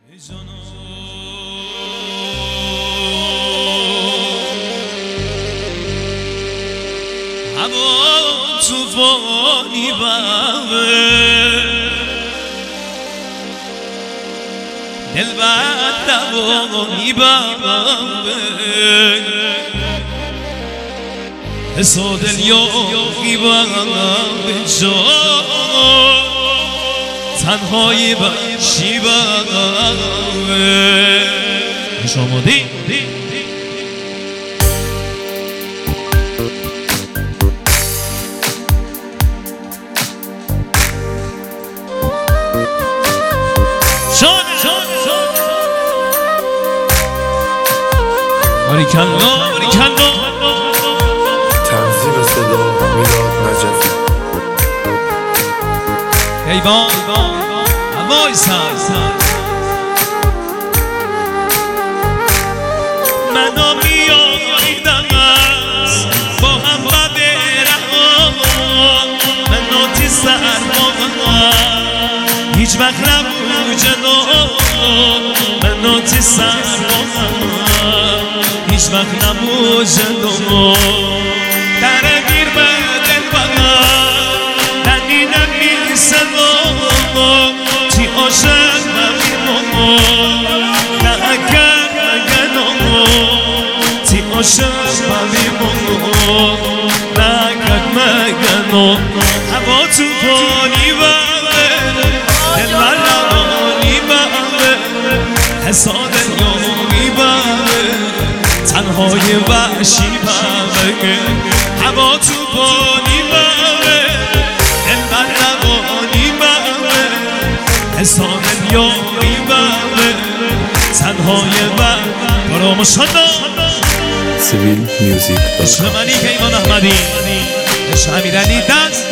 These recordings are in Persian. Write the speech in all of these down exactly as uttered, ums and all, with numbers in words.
هوا توفانی بابه دل بد دوانی بابه حسا دل یاقی بابه جا تنهایی بشی بابه شما دی باریکالله باریکالله تنظیم صدا میلاد نجفی ایوان هوای سر منو میاییدم از با هم بدرم منو تی سر هیچ وقت نبود جنو منو تی سر هیچ وقت نبود جنو درگیر به دل بغل ندیدم این صدا تی عاشق نمیمونو نکر نگنو تی عاشق نمیمونو نکر نگنو هوا تو پانی بغل دل برانی بغل حسا دل یامی بغل تنهای وحشی بغل هوا تو پانی بغل دل برانی بغل حسا دل یامی بغل تنهای وحشی برو مشادا سیویل میوزیک عشق منی که ایمان احمدی عشق امیرعلی دست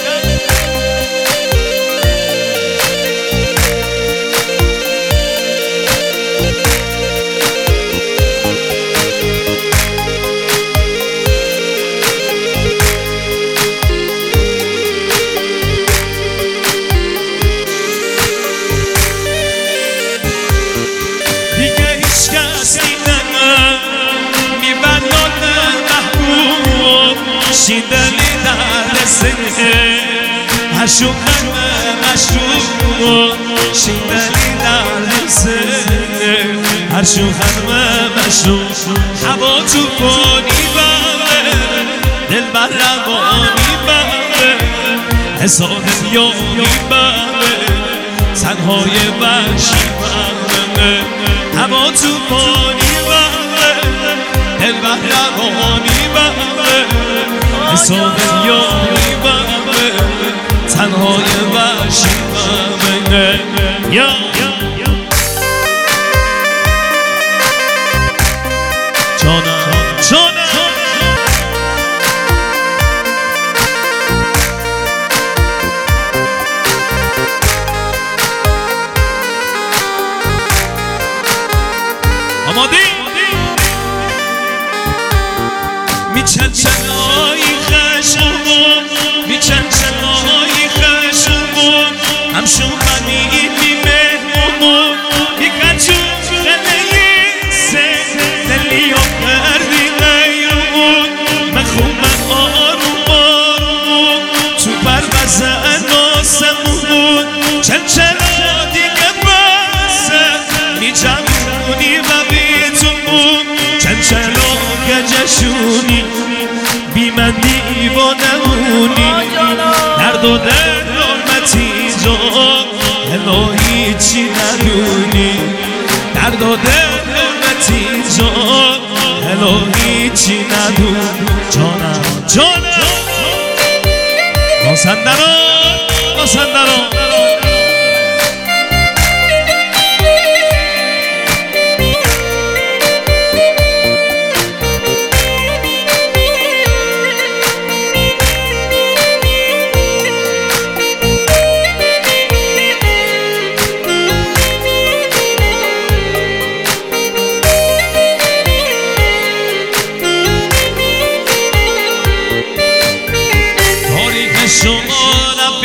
شیدلی در سنه عشوق مشروق شیدلی در سنه عشوق مشروق هوا تو پانی بغل دل بر روانی بغل حسا دل یامی بغل تنهای وحشی بغل هوا تو پانی بغل دل بر روانی بغل حسا دل یامی بغل تنهای وحشی بغل یا جانم جانم آماده میچن چنایی خشمون میچن چنایی خشمون همشون خنی میمهمون یکچون خنهی سه دلی و کردی غیرمون مخوم آروم آروم تو بر بزن آسمون چن چرا دیگه بسه میجمونی و بیتون چن چرا گجشونی بی من دیوانمونی درد و درمتی جا الهی چی ندونی درد و درمتی جا الهی چی ندونی جانم جانم مازندران مازندران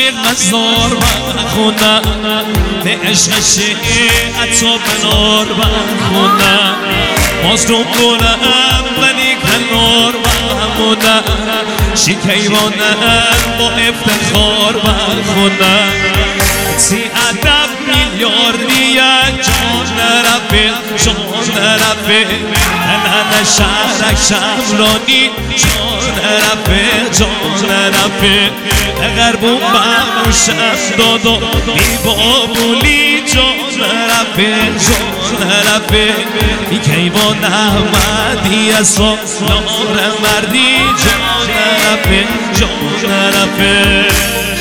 قبل مزار بخونم به عشق شیعت و بنار بخونم مازدوم گلم ولی کنار بخونم شکیوانم با افتخار بخونم سی ادب میلیاردیه جان رفیق جان رفیق دلن شهرک شمرانی جان رفیق جان رفیق غربون بموشم دادو بی بابولی جان رفیق جان رفیق بی کیوان احمدی اصلا نار مردی جان رفیق جان رفیق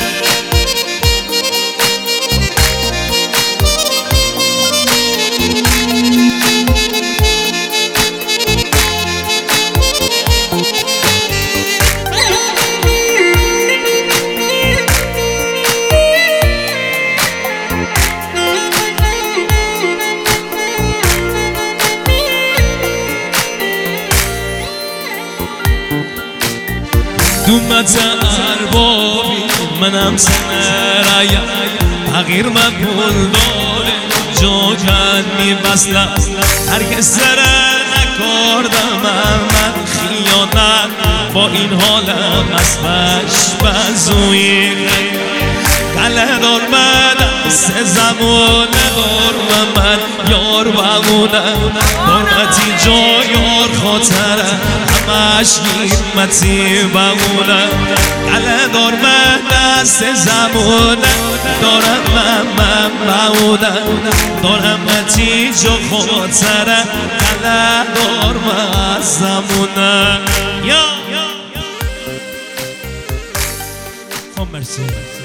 دومت اربابی منم سنرایم تغییر مقبول داره جا کن میبسلم هرگز سره نکردم من خیانت با این حالم از بش بزوی گله دار من سه زمانه دار و من یار بمونم دارمتی جا یار خاطره همش گیرمتی بمونم گله دار من سه زمانه دارم من من بمونم دارمتی جا خاطره گله دار من زمونم یا خب مرسی